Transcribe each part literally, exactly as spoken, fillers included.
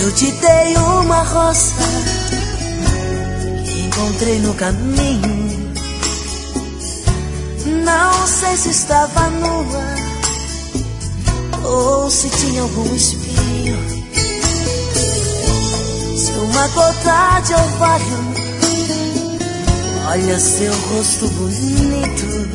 Eu te dei uma rosa que encontrei no caminho. Não sei se estava nua ou se tinha algum espinho. Se uma gota de orvalho olha seu rosto bonito.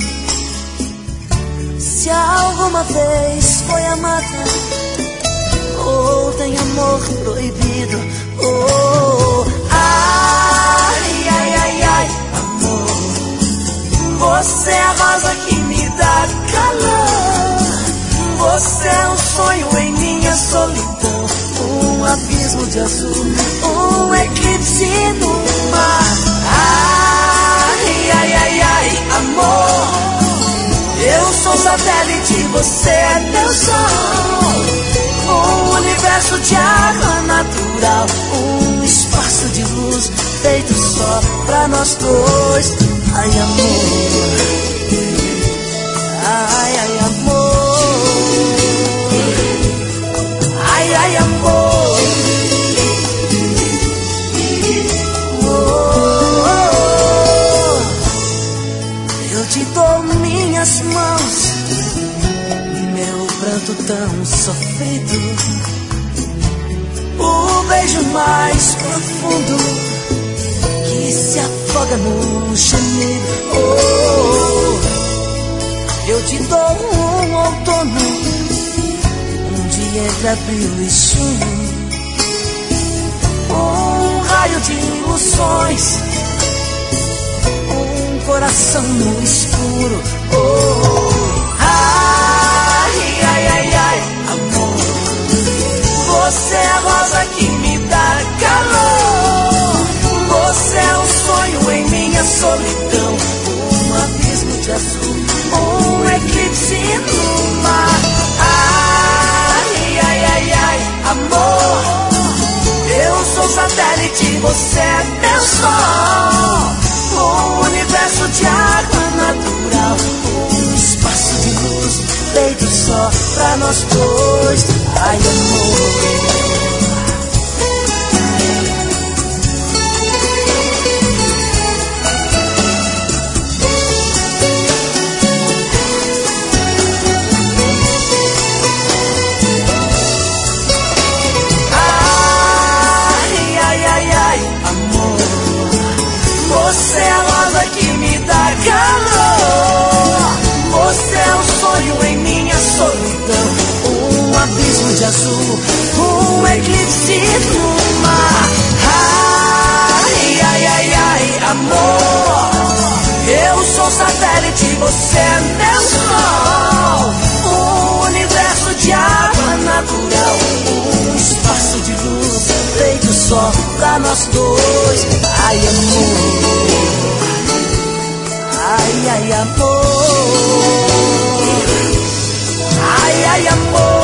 Se alguma vez foi amada ou tem amor proibido. Oh, ai, ai, ai, ai, amor, você é a rosa que me dá calor. Você é um sonho em minha solidão, um abismo de azul, um eclipse no mar. Ai, ai, ai, ai, amor, eu sou satélite, você é meu sol. Um universo de água natural, um espaço de luz feito só pra nós dois. Ai, amor, ai, ai, amor, ai, ai, amor. Oh, oh, oh. Eu te dou minhas mãos, meu pranto tão sofrido, o beijo mais profundo que se afoga no gemido. Oh, eu te dou um outono, um dia entre abril e junho, um raio de ilusões, um coração no escuro. Oh, ai, ai, ai, ai, amor, você é a rosa que me dá calor. Você é um sonho em minha solidão, um abismo de azul, um eclipse no mar. Ai, ai, ai, ai, amor, eu sou satélite, você é meu sol. Um universo de água natural, um espaço de luz feito só pra nós dois. Ai, amor, você é a rosa que me dá calor. Você é um sonho em minha solidão, um abismo de azul, um eclipse no mar. Ai, ai, ai, ai, amor, eu sou satélite, você é meu sol. Um universo de água natural, um espaço de luz feito só pra nós dois. Ai, amor, ai, ai, amor, ai, ai, amor.